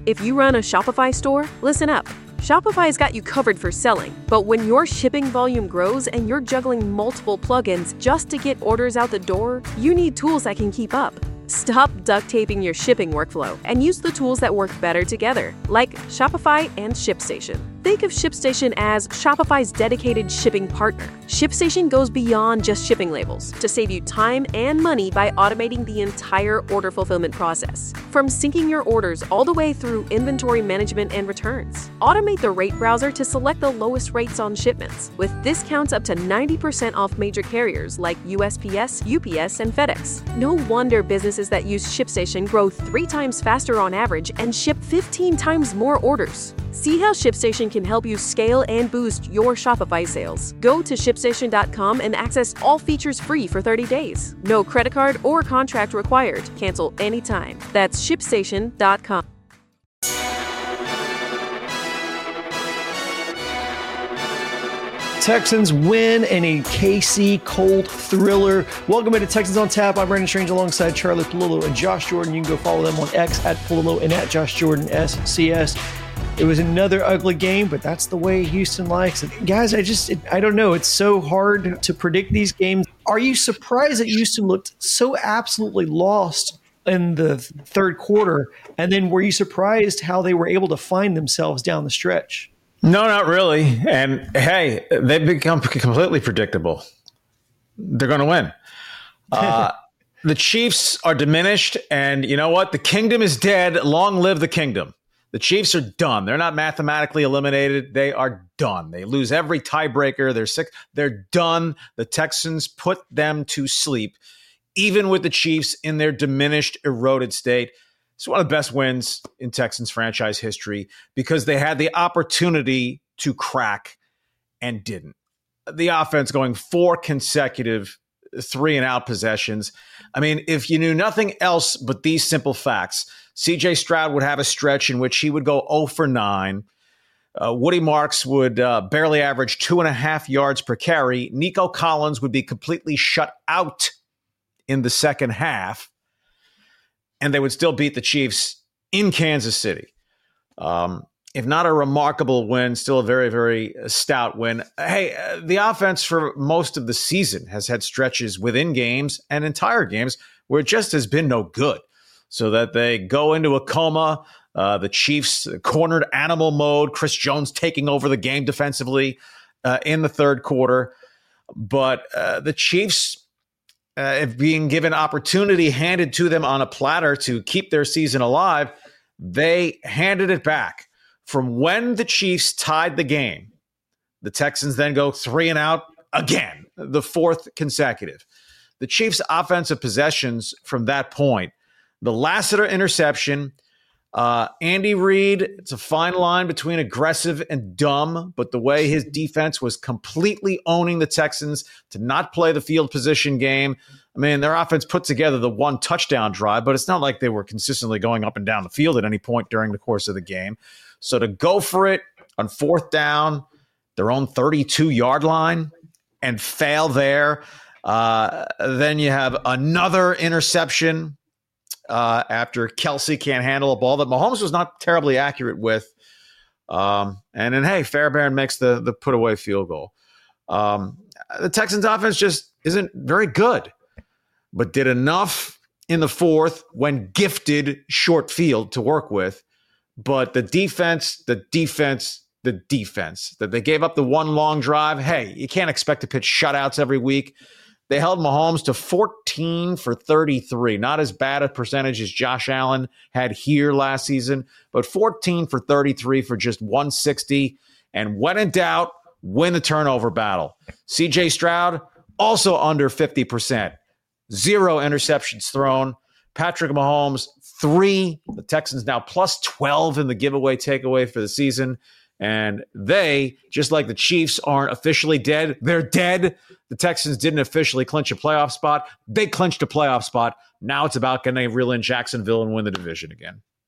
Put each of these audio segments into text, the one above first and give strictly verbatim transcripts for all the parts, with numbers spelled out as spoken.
If you run a Shopify store, listen up. Shopify's got you covered for selling, but when your shipping volume grows and you're juggling multiple plugins just to get orders out the door, you need tools that can keep up. Stop duct taping your shipping workflow and use the tools that work better together, like Shopify and ShipStation. Think of ShipStation as Shopify's dedicated shipping partner. ShipStation goes beyond just shipping labels to save you time and money by automating the entire order fulfillment process. From syncing your orders all the way through inventory management and returns. Automate the rate browser to select the lowest rates on shipments, with discounts up to ninety percent off major carriers like U S P S, U P S, and FedEx. No wonder businesses that use ShipStation grow three times faster on average and ship fifteen times more orders. See how ShipStation can help you scale and boost your Shopify sales. Go to ship station dot com and access all features free for thirty days. No credit card or contract required. Cancel anytime. That's ship station dot com. Texans win in a K C cold thriller. Welcome into Texans on Tap. I'm Brandon Strange alongside Charlie Polillo and Josh Jordan. You can go follow them on X at Polillo and at Josh Jordan S C S. It was another ugly game, but that's the way Houston likes it. Guys, I just, it, I don't know. It's so hard to predict these games. Are you surprised that Houston looked so absolutely lost in the third quarter? And then were you surprised how they were able to find themselves down the stretch? No, not really. And hey, they've become completely predictable. They're going to win. Uh, the Chiefs are diminished. And you know what? The kingdom is dead. Long live the kingdom. The Chiefs are done. They're not mathematically eliminated. They are done. They lose every tiebreaker. They're sick. They're done. The Texans put them to sleep, even with the Chiefs in their diminished, eroded state. It's one of the best wins in Texans franchise history because they had the opportunity to crack and didn't. The offense going four consecutive three and out possessions. I mean, if you knew nothing else but these simple facts, C J Stroud would have a stretch in which he would go zero for nine. Uh, Woody Marks would uh, barely average two and a half yards per carry. Nico Collins would be completely shut out in the second half. And they would still beat the Chiefs in Kansas City. Um, if not a remarkable win, still a very, very stout win. Hey, uh, the offense for most of the season has had stretches within games and entire games where it just has been no good. So that they go into a coma, uh, the Chiefs cornered animal mode, Chris Jones taking over the game defensively uh, in the third quarter. But uh, the Chiefs, Uh, if being given opportunity handed to them on a platter to keep their season alive, they handed it back. From when the Chiefs tied the game, the Texans then go three and out again, the fourth consecutive. The Chiefs' offensive possessions from that point, the Lassiter interception, uh, Andy Reid, it's a fine line between aggressive and dumb, but the way his defense was completely owning the Texans to not play the field position game. I mean, their offense put together the one touchdown drive, but it's not like they were consistently going up and down the field at any point during the course of the game. So to go for it on fourth down, their own thirty-two-yard line, and fail there, uh, then you have another interception Uh, after Kelsey can't handle a ball that Mahomes was not terribly accurate with. Um, and then, hey, Fairbairn makes the, the put-away field goal. Um, the Texans offense just isn't very good, but did enough in the fourth when gifted short field to work with. But the defense, the defense, the defense, that they gave up the one long drive. Hey, you can't expect to pitch shutouts every week. They held Mahomes to fourteen for thirty-three. Not as bad a percentage as Josh Allen had here last season, but fourteen for thirty-three for just one sixty. And when in doubt, win the turnover battle. C J Stroud, also under fifty percent. Zero interceptions thrown. Patrick Mahomes, three. The Texans now plus twelve in the giveaway takeaway for the season. And they, just like the Chiefs, aren't officially dead. They're dead. The Texans didn't officially clinch a playoff spot. They clinched a playoff spot. Now it's about can they reel in Jacksonville and win the division again.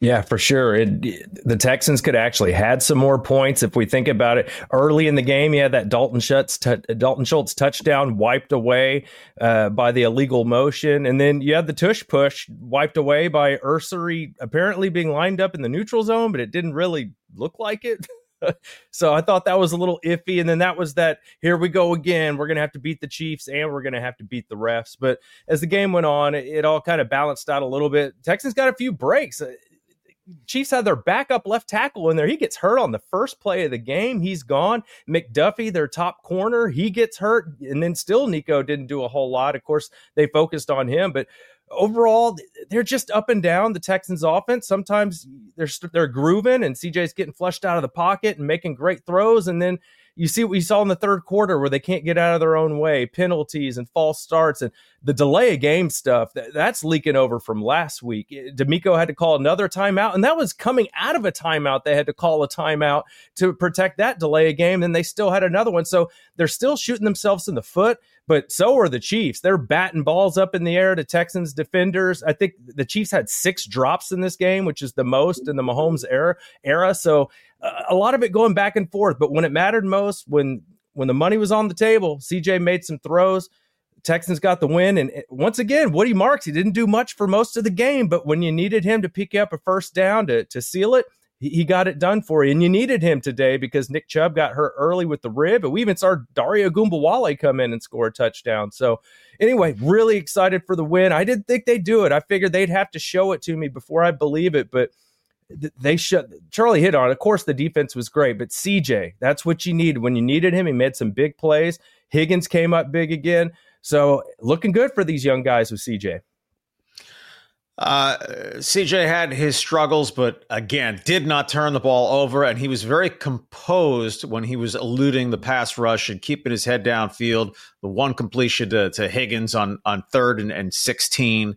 Yeah, for sure. It, the Texans could actually had some more points if we think about it. Early in the game, you had that Dalton Schultz, t- Dalton Schultz touchdown wiped away uh, by the illegal motion. And then you had the tush push wiped away by Ursary apparently being lined up in the neutral zone, but it didn't really look like it. So I thought that was a little iffy. And then that was that, here we go again. We're going to have to beat the Chiefs and we're going to have to beat the refs. But as the game went on, it, it all kind of balanced out a little bit. Texans got a few breaks. Chiefs had their backup left tackle in there. He gets hurt on the first play of the game. He's gone. McDuffie, their top corner, he gets hurt. And then still Nico didn't do a whole lot. Of course, they focused on him. But overall, they're just up and down, the Texans offense. Sometimes they're they're grooving and C J's getting flushed out of the pocket and making great throws. And then you see what we saw in the third quarter where they can't get out of their own way, penalties and false starts and the delay of game stuff. That, that's leaking over from last week. D'Amico had to call another timeout, and that was coming out of a timeout. They had to call a timeout to protect that delay of game, and they still had another one. So they're still shooting themselves in the foot, but so are the Chiefs. They're batting balls up in the air to Texans defenders. I think the Chiefs had six drops in this game, which is the most in the Mahomes era. era. So uh, a lot of it going back and forth, but when it mattered most, when when the money was on the table, C J made some throws. Texans got the win. And once again, Woody Marks, he didn't do much for most of the game, but when you needed him to pick up a first down to, to seal it, he, he got it done for you. And you needed him today because Nick Chubb got hurt early with the rib. And we even saw Dario Gumbawale come in and score a touchdown. So anyway, really excited for the win. I didn't think they'd do it. I figured they'd have to show it to me before I believe it, but they shut Charlie hit on it. Of course, the defense was great, but C J, that's what you needed. When you needed him, he made some big plays. Higgins came up big again. So looking good for these young guys with C J. Uh, C J had his struggles, but again, did not turn the ball over. And he was very composed when he was eluding the pass rush and keeping his head downfield. The one completion to, to Higgins on, on third and, and sixteen.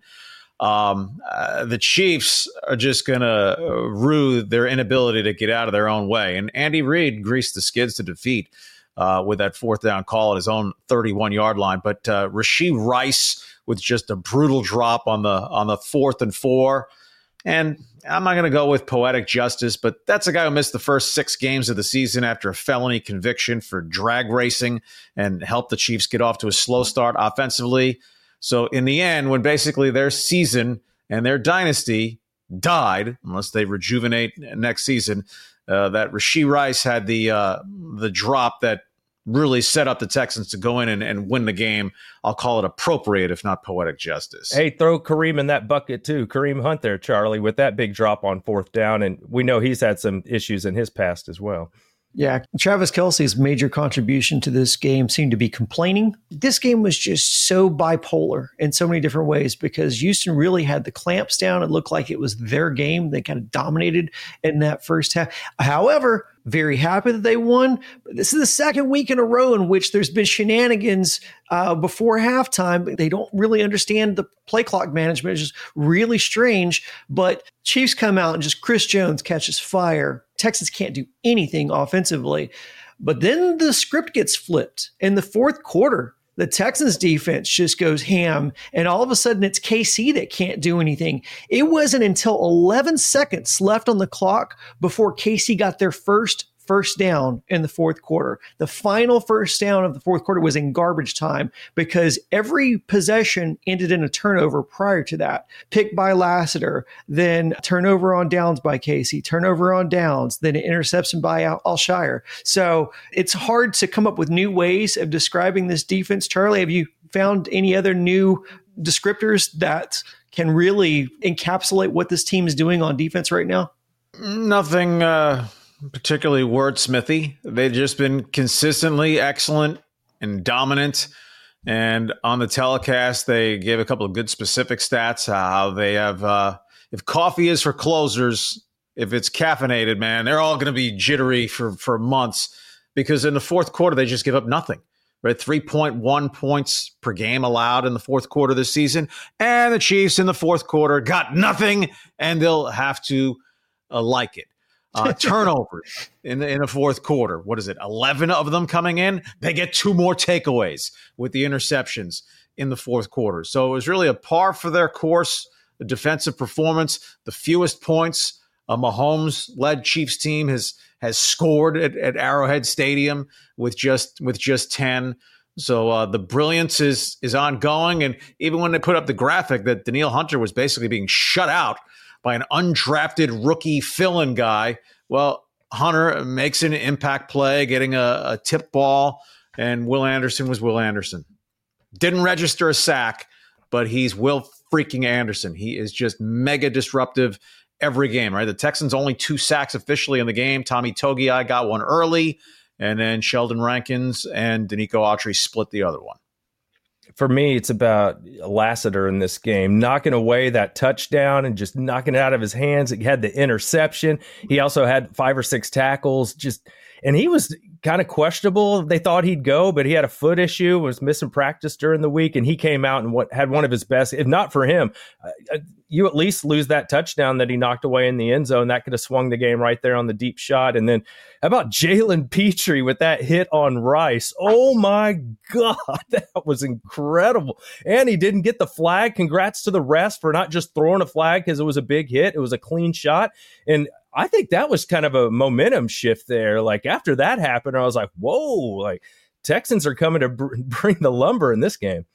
Um, uh, the Chiefs are just going to rue their inability to get out of their own way. And Andy Reid greased the skids to defeat Uh, with that fourth down call at his own thirty-one-yard line. But uh, Rashee Rice with just a brutal drop on the on the fourth and four. And I'm not going to go with poetic justice, but that's a guy who missed the first six games of the season after a felony conviction for drag racing and helped the Chiefs get off to a slow start offensively. So in the end, when basically their season and their dynasty died, unless they rejuvenate next season, Uh, that Rashee Rice had the uh, the drop that really set up the Texans to go in and, and win the game. I'll call it appropriate, if not poetic justice. Hey, throw Kareem in that bucket too. Kareem Hunt there, Charlie, with that big drop on fourth down. And we know he's had some issues in his past as well. Yeah, Travis Kelce's major contribution to this game seemed to be complaining. This game was just so bipolar in so many different ways because Houston really had the clamps down. It looked like it was their game. They kind of dominated in that first half. However, very happy that they won. This is the second week in a row in which there's been shenanigans uh, before halftime. They don't really understand the play clock management. It's just really strange. But Chiefs come out and just Chris Jones catches fire. Texans can't do anything offensively. But then the script gets flipped. In the fourth quarter, the Texans defense just goes ham, and all of a sudden it's K C that can't do anything. It wasn't until eleven seconds left on the clock before K C got their first first down in the fourth quarter. The final first down of the fourth quarter was in garbage time because every possession ended in a turnover prior to that. Pick by Lassiter, then turnover on downs by K C, turnover on downs, then an interception by Al- Alshire. So it's hard to come up with new ways of describing this defense. Charlie, have you found any other new descriptors that can really encapsulate what this team is doing on defense right now? Nothing uh particularly wordsmithy. They've just been consistently excellent and dominant. And on the telecast, they gave a couple of good specific stats, how they have, uh, if coffee is for closers, if it's caffeinated, man, they're all going to be jittery for, for months because in the fourth quarter, they just give up nothing. Right, three point one points per game allowed in the fourth quarter this season. And the Chiefs in the fourth quarter got nothing, and they'll have to uh, like it. Uh, turnovers in the in the fourth quarter. What is it? eleven of them coming in. They get two more takeaways with the interceptions in the fourth quarter. So it was really a par for their course, the defensive performance, the fewest points A Mahomes-led Chiefs team has has scored at, at Arrowhead Stadium with just with just ten. So uh, the brilliance is is ongoing. And even when they put up the graphic that Danielle Hunter was basically being shut out by an undrafted rookie fill-in guy, well, Hunter makes an impact play, getting a, a tip ball, and Will Anderson was Will Anderson. Didn't register a sack, but he's Will freaking Anderson. He is just mega disruptive every game, right? The Texans only two sacks officially in the game. Tommy Togiai got one early, and then Sheldon Rankins and Danico Autry split the other one. For me, it's about Lassiter in this game, knocking away that touchdown and just knocking it out of his hands. He had the interception. He also had five or six tackles. Just, and he was kind of questionable. They thought he'd go, but he had a foot issue, was missing practice during the week, and he came out and what had one of his best. If not for him, uh, you at least lose that touchdown that he knocked away in the end zone. That could have swung the game right there on the deep shot. And then how about Jalen Petrie with that hit on Rice? Oh my God, that was incredible. And he didn't get the flag. Congrats to the refs for not just throwing a flag because it was a big hit. It was a clean shot. And I think that was kind of a momentum shift there. Like after that happened, I was like, whoa, like Texans are coming to br- bring the lumber in this game.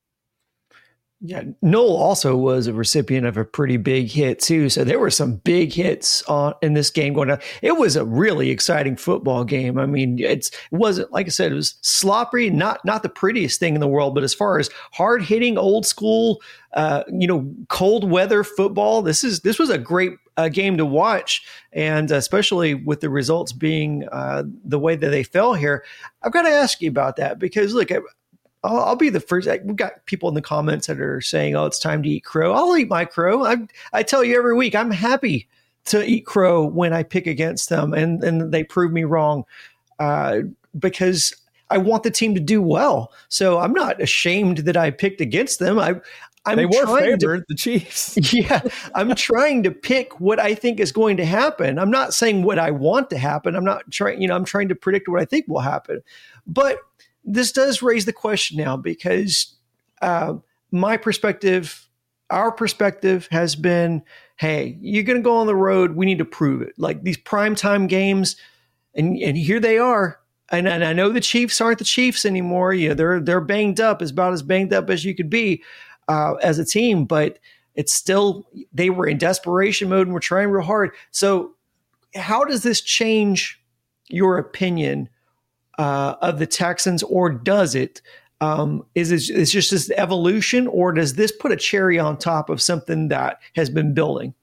Yeah, Noel also was a recipient of a pretty big hit too. So there were some big hits on in this game going on. It was a really exciting football game. I mean, it's, it wasn't, like I said, it was sloppy, not not the prettiest thing in the world, but as far as hard hitting, old school, uh, you know, cold weather football, this is this was a great uh, game to watch, and especially with the results being uh, the way that they fell here. I've got to ask you about that because look. I, I'll, I'll be the first. We've got people in the comments that are saying, "Oh, it's time to eat crow." I'll eat my crow. I I tell you every week, I'm happy to eat crow when I pick against them, and and they prove me wrong uh, because I want the team to do well. So I'm not ashamed that I picked against them. I I'm they were favored, to, the Chiefs. Yeah, I'm trying to pick what I think is going to happen. I'm not saying what I want to happen. I'm not trying. You know, I'm trying to predict what I think will happen, but. This does raise the question now because uh, my perspective, our perspective has been, hey, you're going to go on the road. We need to prove it. Like these primetime games, and, and here they are. And, and I know the Chiefs aren't the Chiefs anymore. You know, they're they're banged up, as about as banged up as you could be uh, as a team. But it's still, they were in desperation mode and we're trying real hard. So how does this change your opinion Uh, of the Texans, or does it? Um, is it is just this evolution, or does this put a cherry on top of something that has been building?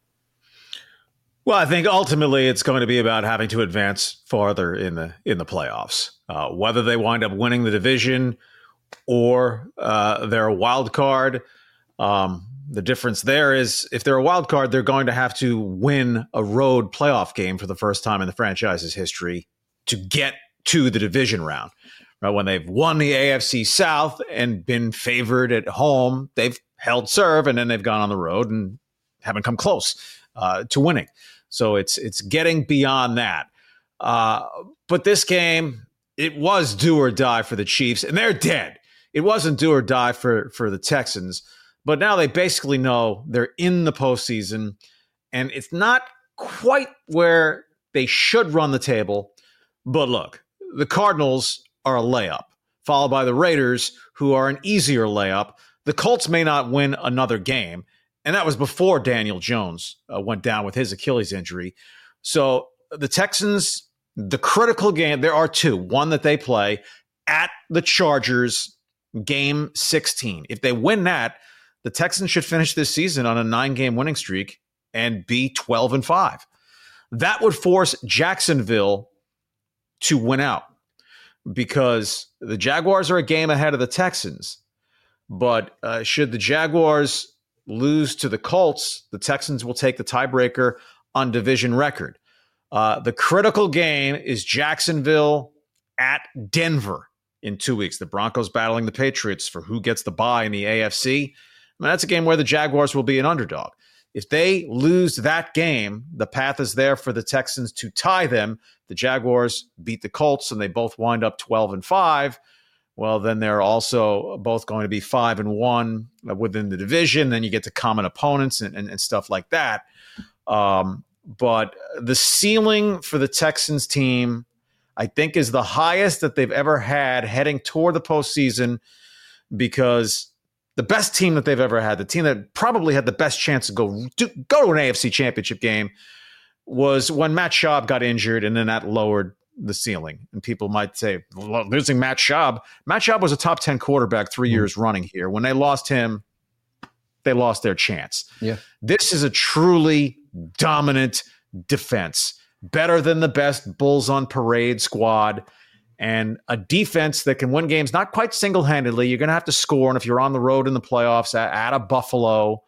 Well, I think ultimately it's going to be about having to advance farther in the in the playoffs. Uh, whether they wind up winning the division or uh, they're a wild card, um, the difference there is if they're a wild card, they're going to have to win a road playoff game for the first time in the franchise's history to get to the division round. Right? When they've won the A F C South and been favored at home, they've held serve, and then they've gone on the road and haven't come close uh, to winning. So it's it's getting beyond that. Uh, but this game, it was do or die for the Chiefs, and they're dead. It wasn't do or die for, for the Texans, but now they basically know they're in the postseason, and it's not quite where they should run the table. But look, the Cardinals are a layup, followed by the Raiders, who are an easier layup. The Colts may not win another game, and that was before Daniel Jones uh, went down with his Achilles injury. So the Texans, the critical game, there are two. One that they play at the Chargers, game sixteen. If they win that, the Texans should finish this season on a nine-game winning streak and be twelve and five. That would force Jacksonville to win out because the Jaguars are a game ahead of the Texans. But uh, should the Jaguars lose to the Colts, the Texans will take the tiebreaker on division record. Uh, the critical game is Jacksonville at Denver in two weeks. The Broncos battling the Patriots for who gets the bye in the A F C. I mean, that's a game where the Jaguars will be an underdog. If they lose that game, the path is there for the Texans to tie them. The Jaguars beat the Colts and they both wind up twelve and five. Well, then they're also both going to be five and one within the division. Then you get to common opponents and, and, and stuff like that. Um, but the ceiling for the Texans team, I think, is the highest that they've ever had heading toward the postseason, because the best team that they've ever had, the team that probably had the best chance to go to, go to an A F C championship game, was when Matt Schaub got injured, and then that lowered the ceiling. And people might say, well, losing Matt Schaub. Matt Schaub was a top ten quarterback three mm-hmm. years running here. When they lost him, they lost their chance. Yeah. This is a truly dominant defense, better than the best Bulls on Parade squad, and a defense that can win games, not quite single-handedly. You're going to have to score, and if you're on the road in the playoffs at, at a Buffalo,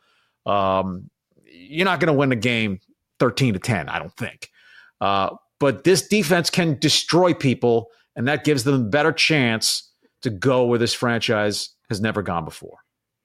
um, you're not going to win the game thirteen to ten, I don't think. Uh, but this defense can destroy people, and that gives them a better chance to go where this franchise has never gone before.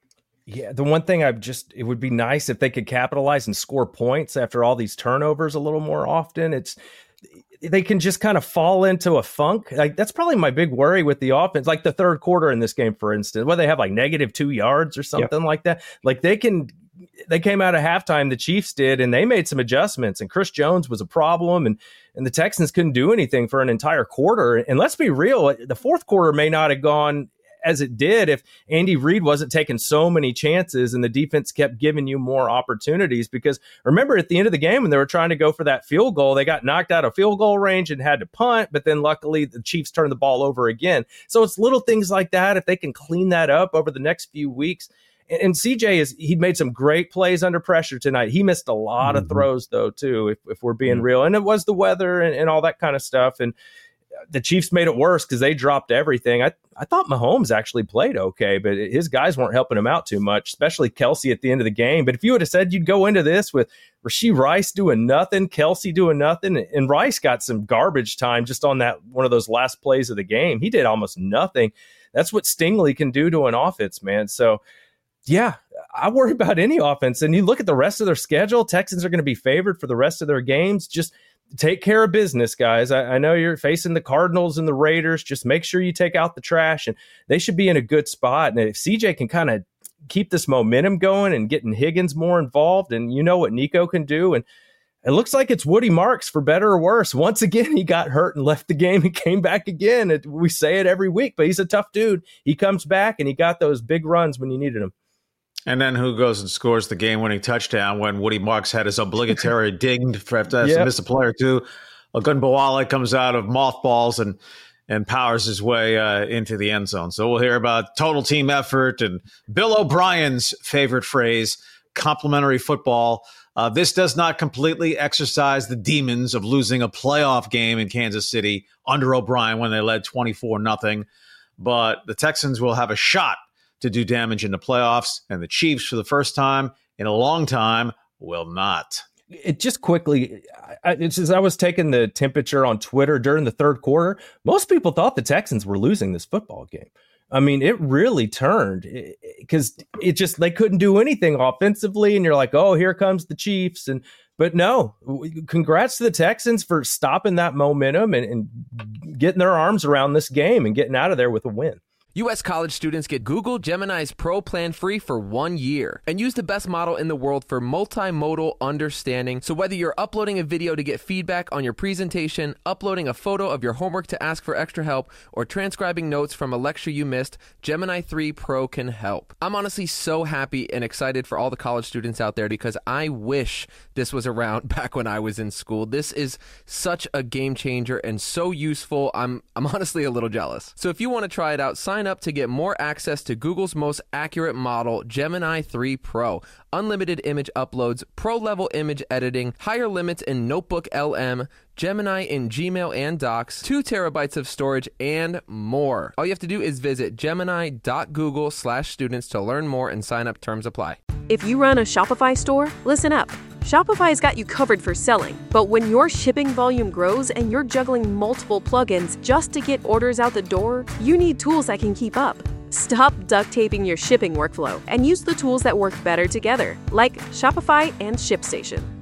Yeah, the one thing I've just, it would be nice if they could capitalize and score points after all these turnovers a little more often. It's, they can just kind of fall into a funk. Like, that's probably my big worry with the offense. Like the third quarter in this game, for instance, where they have like negative two yards or something yep. like that. Like they can, they came out of halftime, the Chiefs did, and they made some adjustments, and Chris Jones was a problem, and and the Texans couldn't do anything for an entire quarter. And let's be real, the fourth quarter may not have gone as it did if Andy Reid wasn't taking so many chances and the defense kept giving you more opportunities. Because remember, at the end of the game, when they were trying to go for that field goal, they got knocked out of field goal range and had to punt, but then luckily the Chiefs turned the ball over again. So it's little things like that. If they can clean that up over the next few weeks. And, and C J, is he made some great plays under pressure tonight. He missed a lot mm-hmm. of throws, though, too, if, if we're being mm-hmm. real. And it was the weather and, and all that kind of stuff. And the Chiefs made it worse because they dropped everything. I, I thought Mahomes actually played okay, but his guys weren't helping him out too much, especially Kelsey at the end of the game. But if you would have said you'd go into this with Rashee Rice doing nothing, Kelsey doing nothing, and Rice got some garbage time just on that one of those last plays of the game. He did almost nothing. That's what Stingley can do to an offense, man. So, yeah, I worry about any offense. And you look at the rest of their schedule, Texans are going to be favored for the rest of their games. Just take care of business, guys. I, I know you're facing the Cardinals and the Raiders. Just make sure you take out the trash, and they should be in a good spot. And if C J can kind of keep this momentum going and getting Higgins more involved, and you know what Nico can do, and it looks like it's Woody Marks for better or worse. Once again, he got hurt and left the game and came back again. It, we say it every week, but he's a tough dude. He comes back, and he got those big runs when you needed him. And then who goes and scores the game-winning touchdown when Woody Marks had his obligatory dinged for after yep. to miss a play or two? Ogunbowale comes out of mothballs and and powers his way uh, into the end zone. So we'll hear about total team effort and Bill O'Brien's favorite phrase, complimentary football. Uh, this does not completely exercise the demons of losing a playoff game in Kansas City under O'Brien when they led twenty-four nothing. But the Texans will have a shot to do damage in the playoffs, and the Chiefs, for the first time in a long time, will not. It just quickly, I, it's as I was taking the temperature on Twitter during the third quarter, most people thought the Texans were losing this football game. I mean, it really turned because it, it just, they couldn't do anything offensively, and you're like, oh, here comes the Chiefs. And But no, congrats to the Texans for stopping that momentum and, and getting their arms around this game and getting out of there with a win. U S college students get Google Gemini's Pro plan free for one year and use the best model in the world for multimodal understanding. So whether you're uploading a video to get feedback on your presentation, uploading a photo of your homework to ask for extra help, or transcribing notes from a lecture you missed, Gemini three Pro can help. I'm honestly so happy and excited for all the college students out there because I wish this was around back when I was in school. This is such a game changer and so useful. I'm I'm honestly a little jealous. So if you want to try it out, sign up to get more access to Google's most accurate model, Gemini three Pro. Unlimited image uploads, pro-level image editing, higher limits in Notebook L M, Gemini in Gmail and Docs, two terabytes of storage, and more. All you have to do is visit gemini.google slash students to learn more and sign up. Terms apply. If you run a Shopify store, listen up. Shopify's got you covered for selling, but when your shipping volume grows and you're juggling multiple plugins just to get orders out the door, you need tools that can keep up. Stop duct taping your shipping workflow and use the tools that work better together, like Shopify and ShipStation.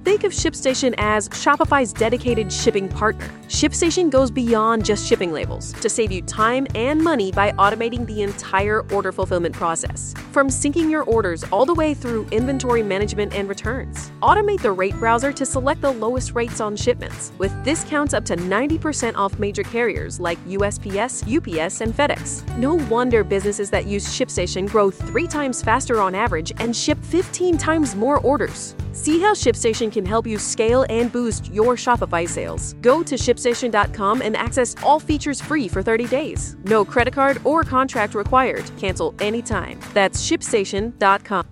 Think of ShipStation as Shopify's dedicated shipping partner. ShipStation goes beyond just shipping labels to save you time and money by automating the entire order fulfillment process. From syncing your orders all the way through inventory management and returns. Automate the rate browser to select the lowest rates on shipments, with discounts up to ninety percent off major carriers like U S P S, U P S, and FedEx. No wonder businesses that use ShipStation grow three times faster on average and ship fifteen times more orders. See how ShipStation can help you scale and boost your Shopify sales. Go to ShipStation dot com and access all features free for thirty days. No credit card or contract required. Cancel anytime. That's ShipStation dot com.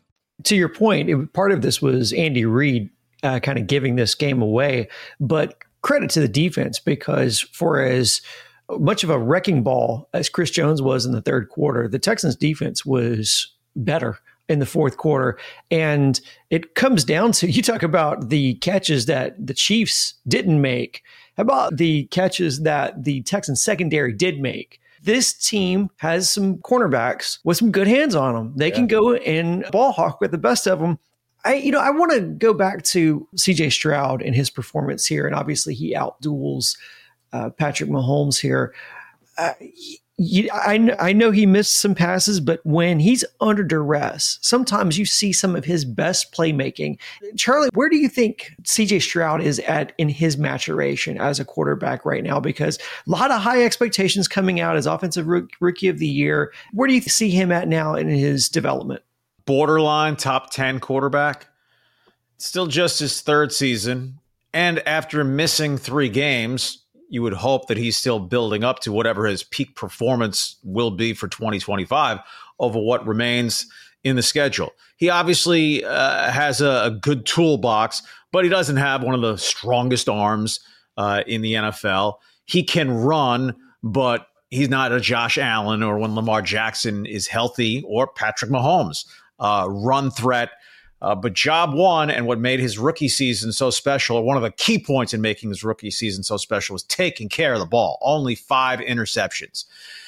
To your point, it, part of this was Andy Reid uh, kind of giving this game away, but credit to the defense, because for as much of a wrecking ball as Chris Jones was in the third quarter, the Texans defense was better in the fourth quarter. And it comes down to, you talk about the catches that the Chiefs didn't make. How about the catches that the Texans secondary did make? This team has some cornerbacks with some good hands on them. They yeah. can go and ball hawk with the best of them. I, you know, I want to go back to C J Stroud and his performance here. And obviously he outduels uh, Patrick Mahomes here. Uh, You, I, I know he missed some passes, but when he's under duress, sometimes you see some of his best playmaking. Charlie, where do you think C J Stroud is at in his maturation as a quarterback right now? Because a lot of high expectations coming out as offensive rookie of the year. Where do you see him at now in his development? Borderline top ten quarterback. Still just his third season. And after missing three games, you would hope that he's still building up to whatever his peak performance will be for twenty twenty-five over what remains in the schedule. He obviously uh, has a, a good toolbox, but he doesn't have one of the strongest arms uh, in the N F L. He can run, but he's not a Josh Allen or when Lamar Jackson is healthy or Patrick Mahomes. Uh, run threat. Uh, but job one, and what made his rookie season so special, or one of the key points in making his rookie season so special, was taking care of the ball. Only five interceptions.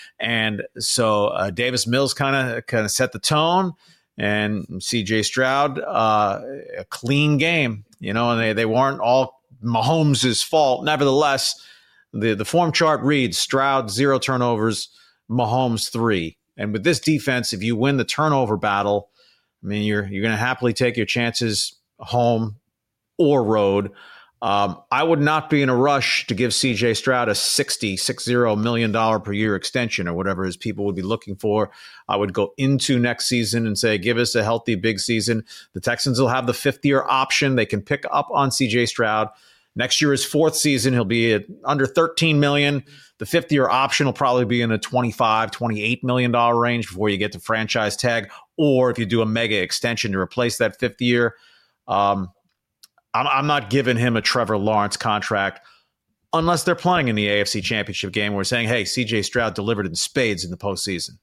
And so uh, Davis Mills kind of kind of set the tone, and C J Stroud, uh, a clean game, you know, and they, they weren't all Mahomes' fault. Nevertheless, the, the form chart reads Stroud, zero turnovers, Mahomes, three. And with this defense, if you win the turnover battle, I mean, you're you're going to happily take your chances home or road. Um, I would not be in a rush to give C J Stroud a sixty, sixty million dollars per year extension or whatever his people would be looking for. I would go into next season and say, give us a healthy big season. The Texans will have the fifth year option. They can pick up on C J Stroud. Next year, his fourth season, he'll be at under thirteen million dollars. The fifth year option will probably be in a twenty-five, twenty-eight million dollars range before you get to franchise tag. Or if you do a mega extension to replace that fifth year, um, I'm, I'm not giving him a Trevor Lawrence contract unless they're playing in the A F C Championship game. We're saying, hey, C J Stroud delivered in spades in the postseason.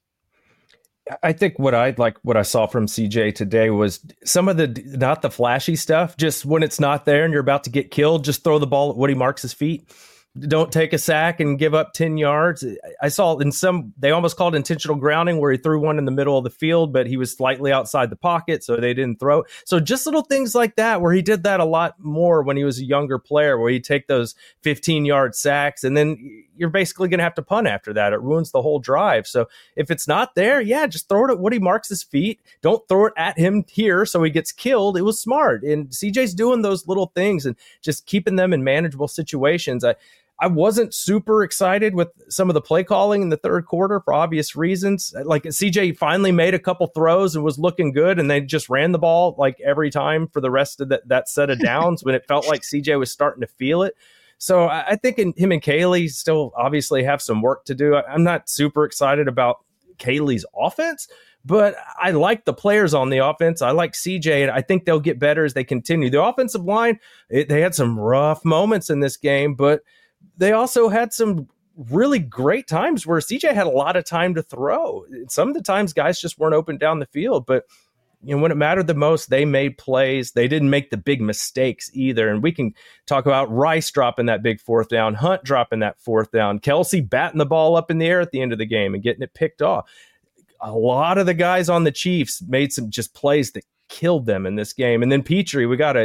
I think what I like, what I saw from C J today was some of the, not the flashy stuff, just when it's not there and you're about to get killed, just throw the ball at Woody Marks' feet. Don't take a sack and give up ten yards. I saw in some, they almost called intentional grounding where he threw one in the middle of the field, but he was slightly outside the pocket, so they didn't throw. So just little things like that, where he did that a lot more when he was a younger player, where he'd take those fifteen-yard sacks, and then you're basically going to have to punt after that. It ruins the whole drive. So if it's not there, yeah, just throw it at Woody Marks' feet. Don't throw it at him here so he gets killed. It was smart. And C J's doing those little things and just keeping them in manageable situations. I, I wasn't super excited with some of the play calling in the third quarter for obvious reasons. Like C J finally made a couple throws and was looking good, and they just ran the ball like every time for the rest of that, that set of downs when it felt like C J was starting to feel it. So I, I think in, him and Kaylee still obviously have some work to do. I, I'm not super excited about Kaylee's offense, but I like the players on the offense. I like C J, and I think they'll get better as they continue. The offensive line, it, they had some rough moments in this game, but they also had some really great times where C J had a lot of time to throw. Some of the times guys just weren't open down the field, but you know, when it mattered the most, they made plays. They didn't make the big mistakes either. And we can talk about Rice dropping that big fourth down, Hunt dropping that fourth down, Kelsey batting the ball up in the air at the end of the game and getting it picked off. A lot of the guys on the Chiefs made some just plays that killed them in this game. And then Petrie, we got to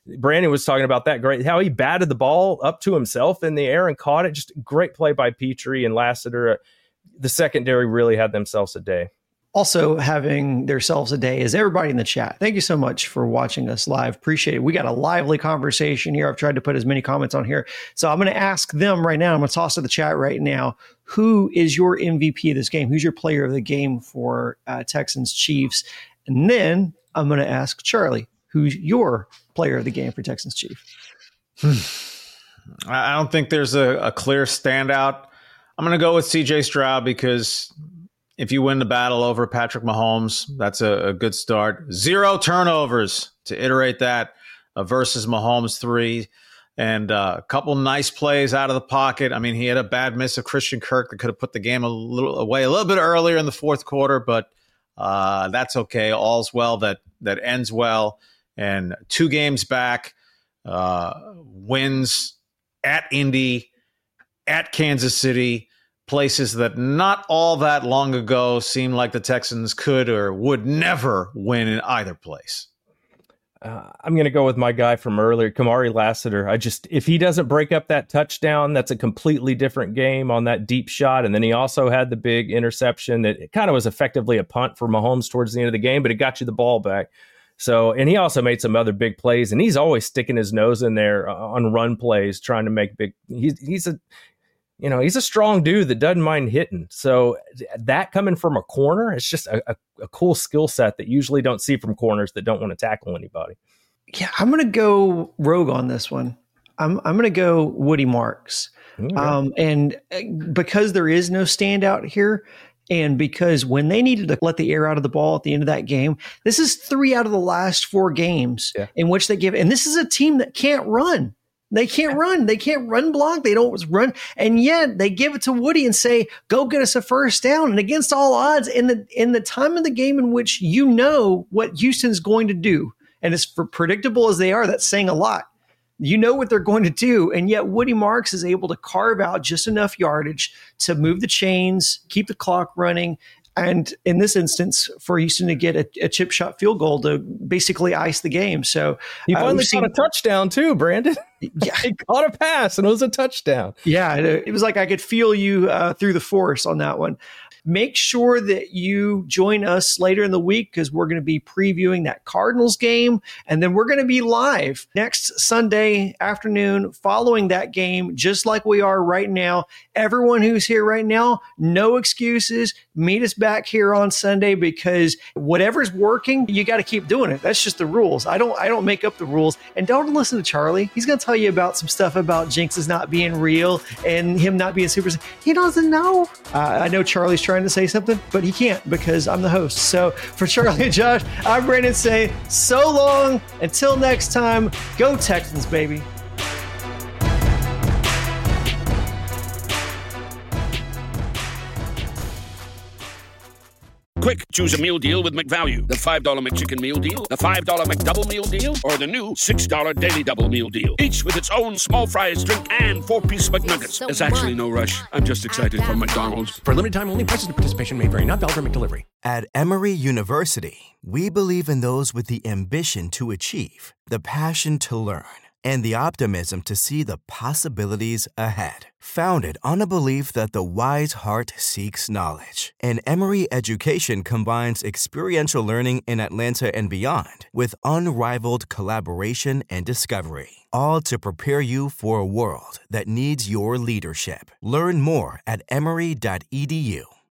Brandon was talking about that great, how he batted the ball up to himself in the air and caught it. Just great play by Petrie and Lassiter. The secondary really had themselves a day. Also having themselves a day is everybody in the chat. Thank you so much for watching us live. Appreciate it. We got a lively conversation here. I've tried to put as many comments on here. So I'm going to ask them right now. I'm going to toss to the chat right now. Who is your M V P of this game? Who's your player of the game for uh, Texans Chiefs? And then I'm going to ask Charlie, who's your player of the game for Texans Chiefs? I don't think there's a, a clear standout. I'm going to go with C J Stroud because if you win the battle over Patrick Mahomes, that's a, a good start. Zero turnovers to iterate that uh, versus Mahomes three. And uh, a couple nice plays out of the pocket. I mean, he had a bad miss of Christian Kirk that could have put the game a little away a little bit earlier in the fourth quarter, but uh, that's okay. All's well that that ends well. And two games back, uh, wins at Indy, at Kansas City, places that not all that long ago seemed like the Texans could or would never win in either place. Uh, I'm going to go with my guy from earlier, Kamari Lassiter. I just, if he doesn't break up that touchdown, that's a completely different game on that deep shot. And then he also had the big interception that it kind of was effectively a punt for Mahomes towards the end of the game, but it got you the ball back. So, and he also made some other big plays, and he's always sticking his nose in there on run plays, trying to make big. He's he's a, you know, he's a strong dude that doesn't mind hitting. So that coming from a corner, it's just a, a, a cool skill set that you usually don't see from corners that don't want to tackle anybody. Yeah, I'm going to go rogue on this one. I'm I'm going to go Woody Marks, Okay. um, and because there is no standout here. And because when they needed to let the air out of the ball at the end of that game, this is three out of the last four games yeah. in which they give. And this is a team that can't run. They can't run. They can't run block. They don't run. And yet they give it to Woody and say, go get us a first down. And against all odds, in the in the time of the game in which you know what Houston's going to do, and as for predictable as they are, that's saying a lot. You know what they're going to do, and yet Woody Marks is able to carve out just enough yardage to move the chains, keep the clock running, and in this instance, for Houston to get a, a chip shot field goal to basically ice the game. So he finally uh, caught seen, a touchdown too, Brandon. Yeah, he caught a pass, and it was a touchdown. Yeah, it, it was like I could feel you uh, through the force on that one. Make sure that you join us later in the week because we're going to be previewing that Cardinals game. And then we're going to be live next Sunday afternoon following that game, just like we are right now. Everyone who's here right now, no excuses. Meet us back here on Sunday because whatever's working, you got to keep doing it. That's just the rules. I don't I don't make up the rules. And don't listen to Charlie. He's going to tell you about some stuff about Jinxes not being real and him not being super. He doesn't know. Uh, I know Charlie's trying to say something, but he can't because I'm the host. So for Charlie and Josh, I'm Brandon saying so long. Until next time, go Texans, baby. Quick, choose a meal deal with McValue. The five dollar McChicken meal deal, the five dollar McDouble meal deal, or the new six dollar Daily Double meal deal. Each with its own small fries, drink, and four-piece McNuggets. There's actually no rush. I'm just excited for McDonald's. For limited time only, prices and participation may vary. Not valid for McDelivery. At Emory University, we believe in those with the ambition to achieve, the passion to learn, and the optimism to see the possibilities ahead. Founded on a belief that the wise heart seeks knowledge, and Emory education combines experiential learning in Atlanta and beyond with unrivaled collaboration and discovery, all to prepare you for a world that needs your leadership. Learn more at emory dot e d u.